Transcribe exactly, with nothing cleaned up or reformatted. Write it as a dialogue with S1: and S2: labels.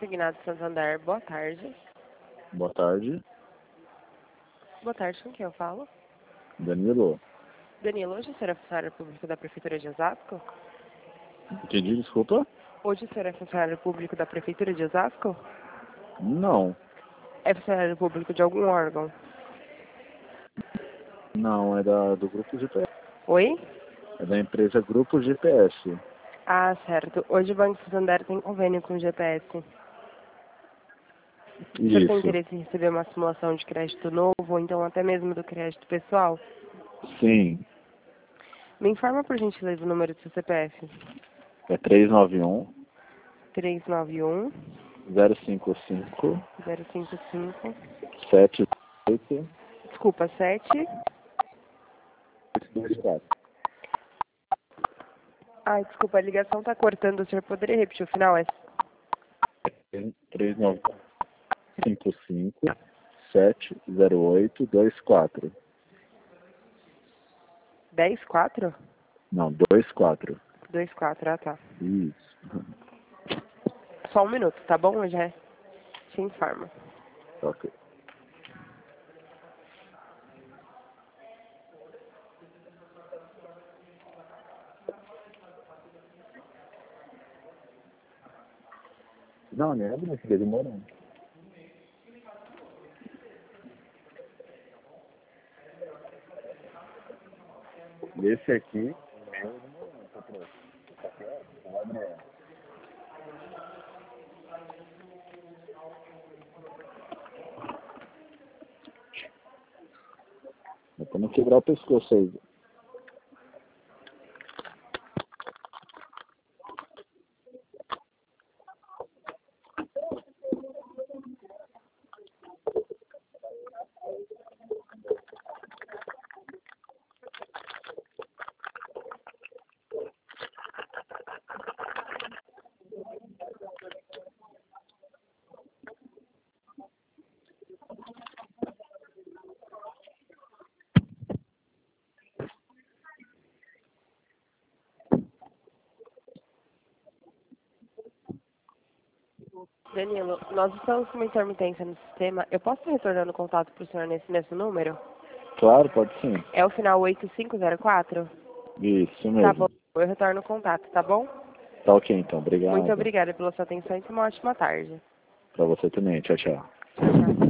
S1: Consignado Santander, boa tarde.
S2: Boa tarde.
S1: Boa tarde, com quem eu falo?
S2: Danilo.
S1: Danilo, hoje o senhor é funcionário público da Prefeitura de Osasco?
S2: Entendi, desculpa?
S1: Hoje o senhor é funcionário público da Prefeitura de Osasco?
S2: Não.
S1: É funcionário público de algum órgão?
S2: Não, é da, do Grupo G P S.
S1: Oi?
S2: É da empresa Grupo G P S.
S1: Ah, certo. Hoje o Banco Santander tem convênio com o G P S. O senhor tem
S2: Isso.
S1: interesse em receber uma simulação de crédito novo, ou então até mesmo do crédito pessoal?
S2: Sim.
S1: Me informa, por gentileza, o número do seu C P F.
S2: É três nove um,
S1: três nove um,
S2: zero cinco cinco,
S1: zero cinco cinco,
S2: sete oito,
S1: desculpa, sete.
S2: dois quatro.
S1: Ai, desculpa, a ligação tá cortando. O senhor poderia repetir o final? É
S2: três nove cinco cinco, sete zero oito, dois quatro.
S1: dez quatro?
S2: Não, dois quatro.
S1: dois quatro, ah tá.
S2: Isso.
S1: Só um minuto, tá bom? Eu já te informo.
S2: Ok. Não, não é, minha filha, demorou. Esse aqui, é pra não quebrar o pescoço aí.
S1: Danilo, nós estamos com uma intermitência no sistema. Eu posso estar retornando o contato para o senhor nesse mesmo número?
S2: Claro, pode sim.
S1: É o final oito cinco zero quatro?
S2: Isso mesmo.
S1: Tá bom, eu retorno o contato, tá bom?
S2: Tá ok, então. Obrigado.
S1: Muito obrigada pela sua atenção e tenha uma ótima tarde.
S2: Pra você também. Tchau, tchau.
S1: Tchau, tchau.